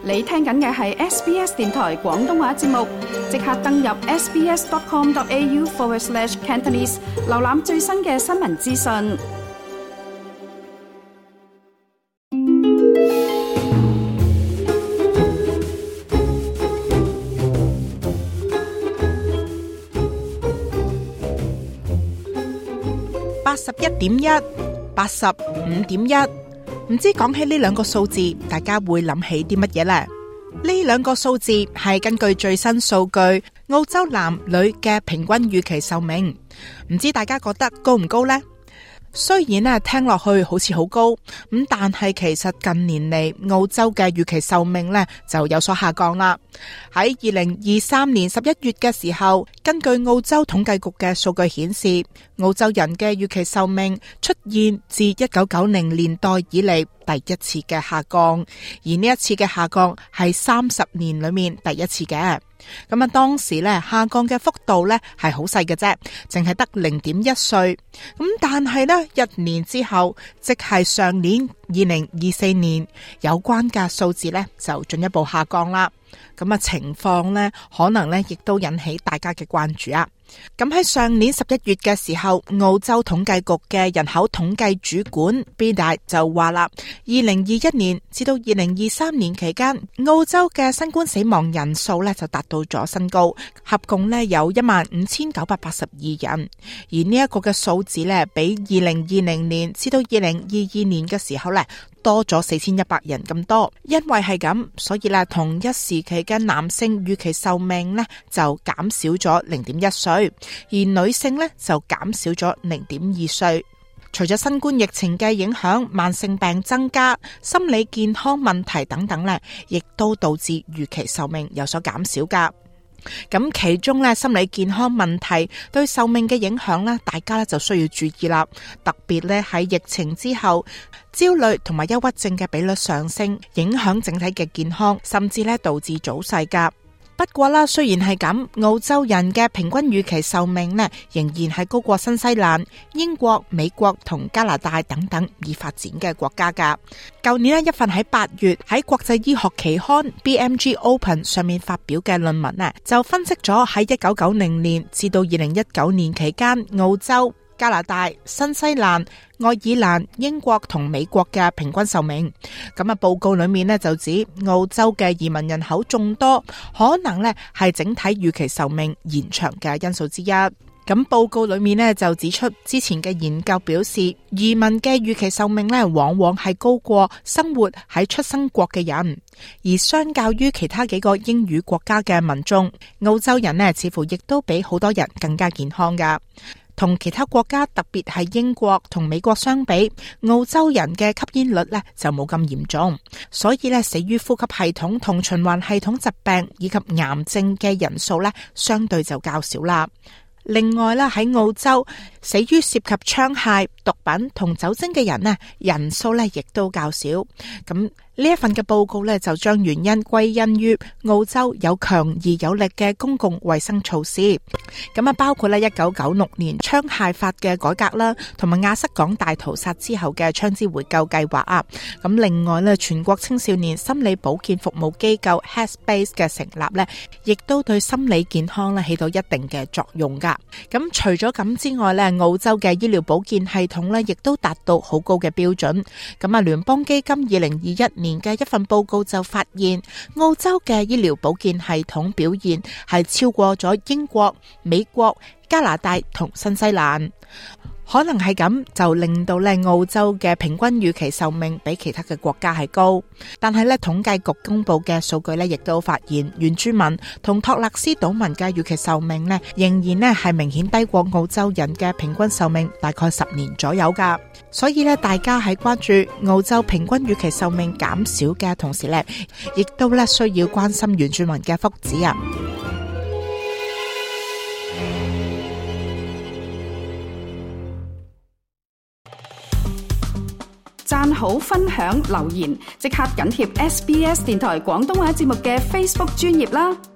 你聽緊嘅係 SBS 電台廣東話節目，即刻登入 sbs.com.au/Cantonese 瀏覽最新嘅新聞資訊。 81.1 85.1，唔知講起呢兩個數字，大家會諗起啲乜嘢呢？呢兩個數字係根據最新數據，澳洲男女嘅平均預期壽命，唔知大家覺得高唔高呢？雖然咧聽落去好似好高，咁但係其實近年嚟澳洲嘅預期壽命咧就有所下降啦。喺2023年11月嘅時候，根據澳洲統計局嘅數據顯示，澳洲人嘅預期壽命出現自1990年代以嚟第一次嘅下降，而呢一次嘅下降係30年裏面第一次嘅。咁啊，當時咧下降嘅幅度咧係好細嘅啫，淨係得0.1歲。咁但係咧1年之後，即係上年2024年，有關嘅數字咧就進一步下降啦。咁啊，情況咧可能咧亦都引起大家嘅關注啊。咁喺上年11月嘅時候，澳洲統計局嘅人口統計主管 Bida 就話啦，2021年至到2023年期間，澳洲嘅新冠死亡人數咧就達到咗新高，合共咧有15,982人，而呢一個嘅數字咧比2020年至到2022年嘅時候咧多咗4,100人咁多。因為係咁，所以咧同一時期嘅男性預期壽命咧就減少咗0.1歲，而女性咧就減少咗0.2歲。除咗新冠疫情嘅影響，慢性病增加、心理健康問題等等咧，亦都導致預期壽命有所減少噶。咁其中咧心理健康問題對壽命嘅影響咧，大家咧就需要注意啦。特別咧喺疫情之後，焦慮同埋憂鬱症嘅比率上升，影響整體嘅健康，甚至咧導致早逝噶。不過啦，雖然係咁，澳洲人嘅平均預期壽命呢，仍然係高過新西蘭、英國、美國同加拿大等等已發展嘅國家噶。舊年呢，一份喺8月喺國際醫學期刊 BMG Open 上面發表嘅論文呢，就分析咗喺1990年至到2019年期間，澳洲、加拿大、新西蘭、愛爾蘭、英國同美國嘅平均壽命。咁啊，報告裏面呢就指澳洲嘅移民人口眾多，可能呢係整體預期壽命延長嘅因素之一。咁報告裏面呢就指出，之前嘅研究表示，移民嘅預期壽命呢往往係高過生活喺出生國嘅人，而相較於其他幾個英語國家嘅民眾，澳洲人呢似乎亦都比好多人更加健康噶。同其他國家，特別係英國同美國相比，澳洲人嘅吸煙率呢就冇咁嚴重，所以呢死於呼吸系統同循環系統疾病以及癌症嘅人數呢相對就較少啦。另外啦，喺澳洲死於涉及槍械、毒品同酒精嘅人呢，人數呢亦都較少。咁呢一份嘅報告呢，就將原因歸因於澳洲有強而有力嘅公共衛生措施。咁啊，包括咧1996年槍械法嘅改革啦，同埋亞瑟港大屠殺之後嘅槍支回購計劃啊。咁另外呢，全國青少年心理保健服務機構 Headspace 嘅成立呢，亦都對心理健康呢起到一定嘅作用噶。咁除咗咁之外呢，澳洲嘅醫療保健系統呢亦都達到好高嘅標準。咁啊，聯邦基金2021年嘅一份報告就發現，澳洲嘅醫療保健系統表現係超過咗英國、美國、加拿大同新西蘭。可能係咁，就令到咧澳洲嘅平均預期壽命比其他嘅國家係高。但係咧統計局公布嘅數據咧，亦都發現原住民同托勒斯島民嘅預期壽命咧，仍然咧係明顯低過澳洲人嘅平均壽命，大概10年左右噶。所以咧，大家喺關注澳洲平均預期壽命減少嘅同時咧，亦都咧需要關心原住民嘅福祉啊。 讚好、分享、留言，即刻緊貼SBS 電台廣東話節目嘅 Facebook 專頁啦！